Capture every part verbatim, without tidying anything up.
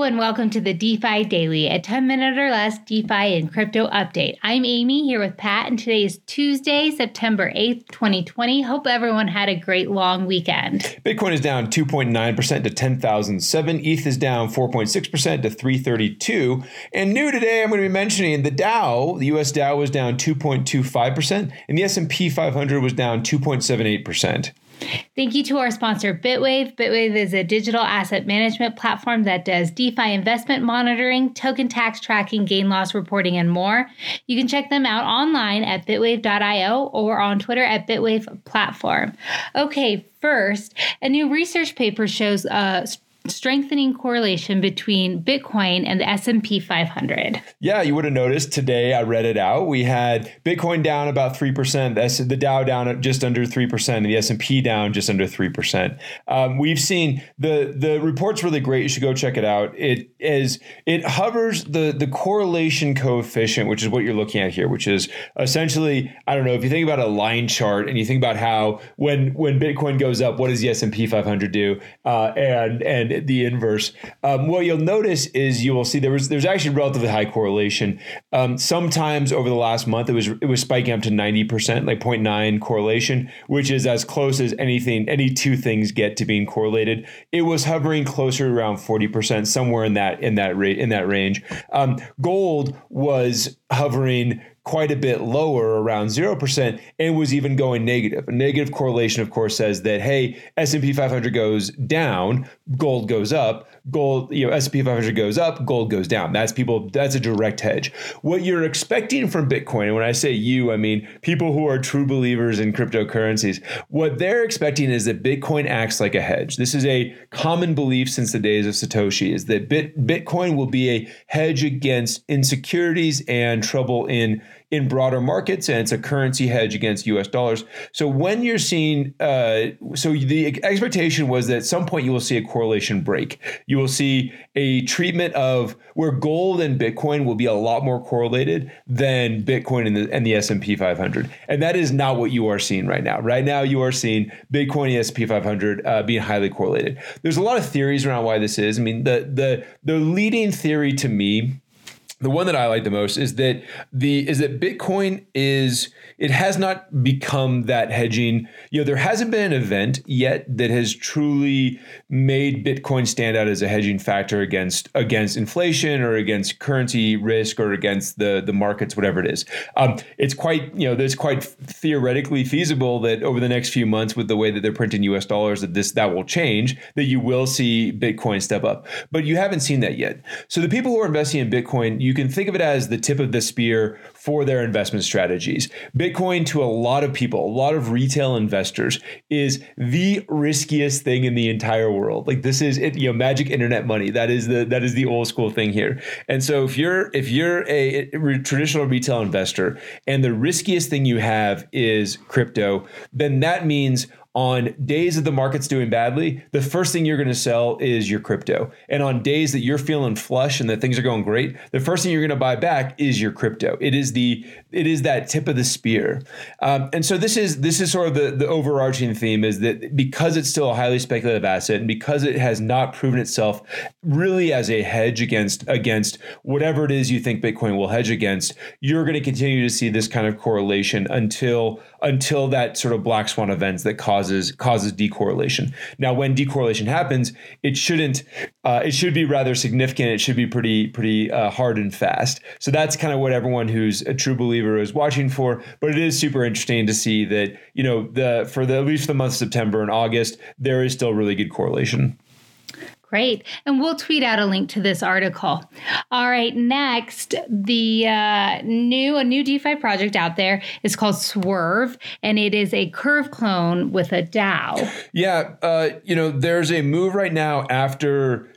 and welcome to the DeFi Daily, a ten minute or less DeFi and crypto update. I'm Amy here with Pat, and today is Tuesday, September eighth, twenty twenty. Hope everyone had a great long weekend. Bitcoin is down two point nine percent to ten thousand seven. E T H is down four point six percent to three thirty-two. And new today, I'm going to be mentioning the Dow. The U S Dow was down two point two five percent, and the S and P five hundred was down two point seven eight percent. Thank you to our sponsor, Bitwave. Bitwave is a digital asset management platform that does DeFi investment monitoring, token tax tracking, gain loss reporting, and more. You can check them out online at bitwave dot io or on Twitter at Bitwave Platform. Okay, first, a new research paper shows a strengthening correlation between Bitcoin and the S and P five hundred. Yeah, you would have noticed today I read it out. We had Bitcoin down about three percent, the Dow down at just under three percent, and the S and P down just under three percent. Um, we've seen the the report's really great. You should go check it out. It is it hovers the the correlation coefficient, which is what you're looking at here, which is essentially, I don't know, if you think about a line chart and you think about how when when Bitcoin goes up, what does the S and P five hundred do? Uh, and and the inverse. Um, what you'll notice is you will see there was there's actually relatively high correlation. Um, sometimes over the last month, it was it was spiking up to ninety percent, like zero point nine correlation, which is as close as anything, any two things get to being correlated. It was hovering closer to around forty percent, somewhere in that in that rate in that range. Um, gold was hovering quite a bit lower, around zero percent, and was even going negative. A negative correlation, of course, says that, hey, S and P five hundred goes down, gold goes up, gold, you know, S and P five hundred goes up, gold goes down. That's people, that's a direct hedge. What you're expecting from Bitcoin, and when I say you, I mean people who are true believers in cryptocurrencies, what they're expecting is that Bitcoin acts like a hedge. This is a common belief since the days of Satoshi, is that Bit, Bitcoin will be a hedge against insecurities and trouble in in broader markets, and it's a currency hedge against U S dollars. So when you're seeing, uh, so the expectation was that at some point you will see a correlation break. You will see a treatment of where gold and Bitcoin will be a lot more correlated than Bitcoin and the, and the S and P five hundred. And that is not what you are seeing right now. Right now you are seeing Bitcoin and the S and P five hundred uh, being highly correlated. There's a lot of theories around why this is. I mean, the the the leading theory to me, the one that I like the most, is that the is that Bitcoin is it has not become that hedging. You know, there hasn't been an event yet that has truly made Bitcoin stand out as a hedging factor against against inflation or against currency risk or against the the markets, whatever it is. Um, it's quite you know, it's quite theoretically feasible that over the next few months, with the way that they're printing U S dollars, that this that will change, that you will see Bitcoin step up. But you haven't seen that yet. So the people who are investing in Bitcoin, you can think of it as the tip of the spear for their investment strategies. Bitcoin, to a lot of people, a lot of retail investors, is the riskiest thing in the entire world. Like, this is it, you know, magic internet money. That is the that is the old school thing here. And so if you're if you're a, a traditional retail investor and the riskiest thing you have is crypto, then that means on days that the market's doing badly, the first thing you're going to sell is your crypto. And on days that you're feeling flush and that things are going great, the first thing you're going to buy back is your crypto. It is the it is that tip of the spear. Um, and so this is this is sort of the, the overarching theme, is that because it's still a highly speculative asset and because it has not proven itself really as a hedge against against whatever it is you think Bitcoin will hedge against, you're going to continue to see this kind of correlation until until that sort of black swan events that causes causes decorrelation. Now, when decorrelation happens, it shouldn't uh, it should be rather significant. It should be pretty pretty uh, hard and fast. So that's kind of what everyone who's a true believer is watching for. But it is super interesting to see that, you know, the for the at least the month of September and August, there is still really good correlation. Great. And we'll tweet out a link to this article. All right. Next, the uh, new a new DeFi project out there is called Swerve, and it is a Curve clone with a DAO. Yeah. Uh, you know, there's a move right now after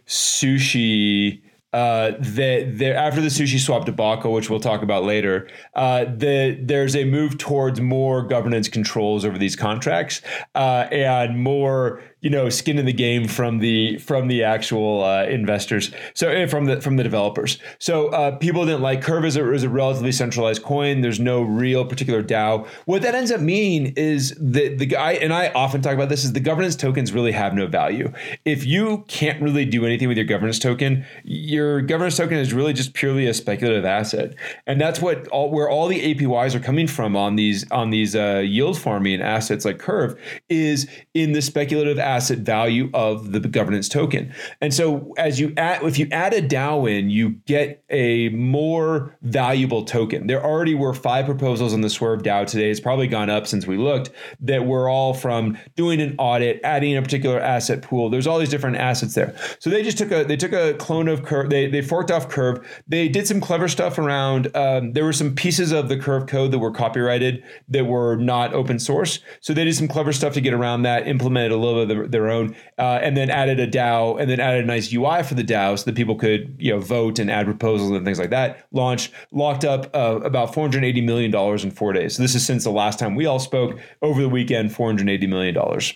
Sushi. Uh, that there after the Sushi Swap debacle, which we'll talk about later, uh, the, there's a move towards more governance controls over these contracts uh, and more you know, skin in the game from the from the actual uh, investors. So from the from the developers. So uh, people didn't like Curve is a, is a relatively centralized coin. There's no real particular DAO. What that ends up meaning is that the guy, and I often talk about this, is the governance tokens really have no value. If you can't really do anything with your governance token, your governance token is really just purely a speculative asset, and that's what all where all the A P Ys are coming from on these on these uh, yield farming assets like Curve is in the speculative asset value of the governance token. And so as you add, if you add a DAO in, you get a more valuable token. There already were five proposals on the Swerve DAO today. It's probably gone up since we looked, that were all from doing an audit, adding a particular asset pool. There's all these different assets there. So they just took a they took a clone of Curve. They they forked off Curve. They did some clever stuff around. Um, there were some pieces of the Curve code that were copyrighted that were not open source. So they did some clever stuff to get around that, implemented a little bit of their, their own, uh, and then added a DAO, and then added a nice U I for the DAO so that people could, you know, vote and add proposals and things like that. Launched, locked up uh, about four hundred eighty million dollars in four days. So this is since the last time we all spoke. Over the weekend, four hundred eighty million dollars.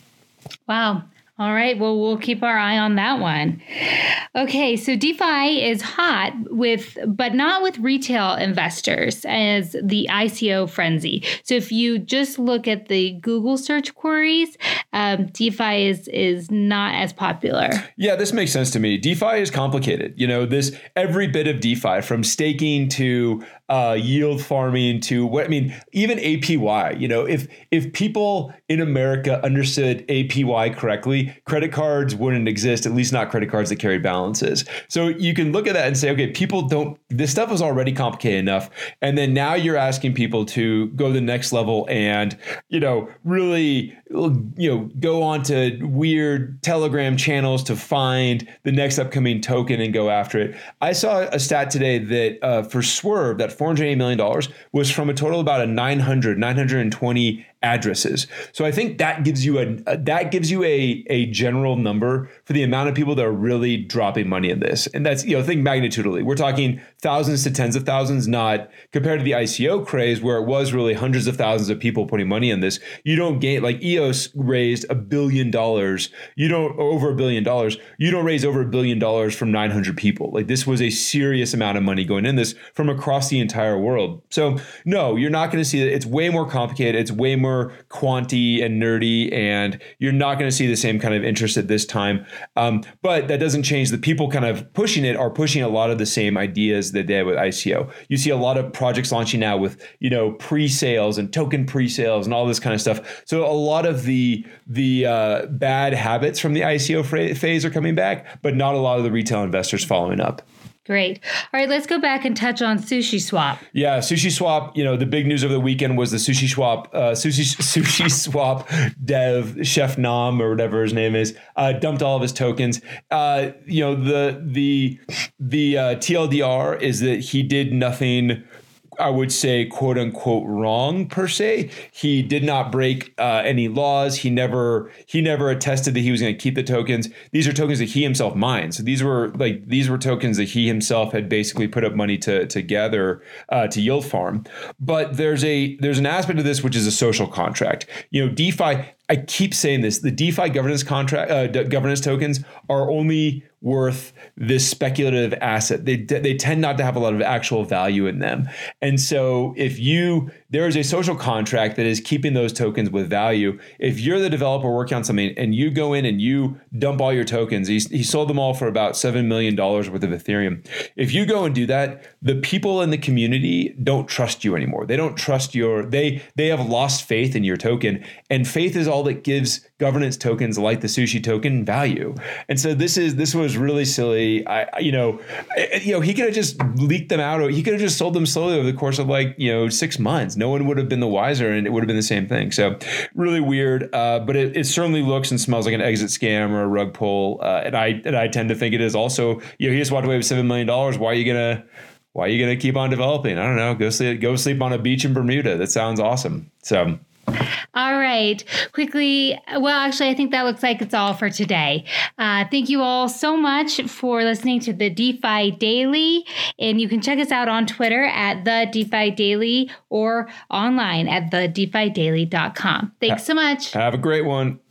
Wow. All right. Well, we'll keep our eye on that one. Okay. So DeFi is hot with, but not with retail investors as the I C O frenzy. So if you just look at the Google search queries, um, DeFi is, is not as popular. Yeah, this makes sense to me. DeFi is complicated. You know, this every bit of DeFi, from staking to uh, yield farming to what, I mean, even A P Y, you know, if, if people in America understood A P Y correctly, credit cards wouldn't exist, at least not credit cards that carried balances. So you can look at that and say, okay, people don't, this stuff is already complicated enough. And then now you're asking people to go to the next level and, you know, really, you know, go on to weird Telegram channels to find the next upcoming token and go after it. I saw a stat today that uh, for Swerve, that four hundred eighty million dollars was from a total of about a nine hundred, nine hundred twenty addresses. So I think that gives you a, a that gives you a a general number for the amount of people that are really dropping money in this. And that's, you know, think magnitudely. We're talking thousands to tens of thousands, not compared to the I C O craze where it was really hundreds of thousands of people putting money in this. You don't gain, like E O S raised a billion dollars. You don't over a billion dollars. You don't raise over a billion dollars from nine hundred people. Like this was a serious amount of money going in this from across the entire world. So no, you're not going to see it. It's way more complicated. It's way more quanty and nerdy, and you're not going to see the same kind of interest at this time. Um, but that doesn't change the people kind of pushing it are pushing a lot of the same ideas that they had with I C O. You see a lot of projects launching now with, you know, pre-sales and token pre-sales and all this kind of stuff. So a lot of the the uh, bad habits from the I C O phase are coming back, but not a lot of the retail investors following up. Great. All right, let's go back and touch on SushiSwap. Yeah, SushiSwap, you know, the big news over the weekend was the SushiSwap, uh, Sushi SushiSwap dev, Chef Nam or whatever his name is, uh, dumped all of his tokens. Uh, you know, the the the uh, T L D R is that he did nothing, I would say, quote unquote, wrong per se. He did not break uh, any laws. He never he never attested that he was going to keep the tokens. These are tokens that he himself mined. So these were like these were tokens that he himself had basically put up money to to gather uh, to yield farm. But there's a there's an aspect of this which is a social contract. You know, DeFi. I keep saying this. The DeFi governance contract uh, governance tokens are only worth this speculative asset. They they tend not to have a lot of actual value in them. And so if you there is a social contract that is keeping those tokens with value. If you're the developer working on something and you go in and you dump all your tokens, he, he sold them all for about seven million dollars worth of Ethereum. If you go and do that, the people in the community don't trust you anymore. They don't trust your, they they have lost faith in your token. And faith is all that gives governance tokens like the Sushi token value. And so this is this was really silly. I you know, you know, he could have just leaked them out, or he could have just sold them slowly over the course of like, you know, six months. No one would have been the wiser, and it would have been the same thing. So really weird. Uh, but it, it certainly looks and smells like an exit scam or a rug pull. Uh, and I and I tend to think it is also. You know, he just walked away with seven million dollars. Why are you gonna Why are you gonna keep on developing? I don't know. Go sleep. Go sleep on a beach in Bermuda. That sounds awesome. So. All right. Quickly. Well, actually, I think that looks like it's all for today. Uh, thank you all so much for listening to the DeFi Daily. And you can check us out on Twitter at the DeFi Daily or online at the defi daily dot com. Thanks so much. Have a great one.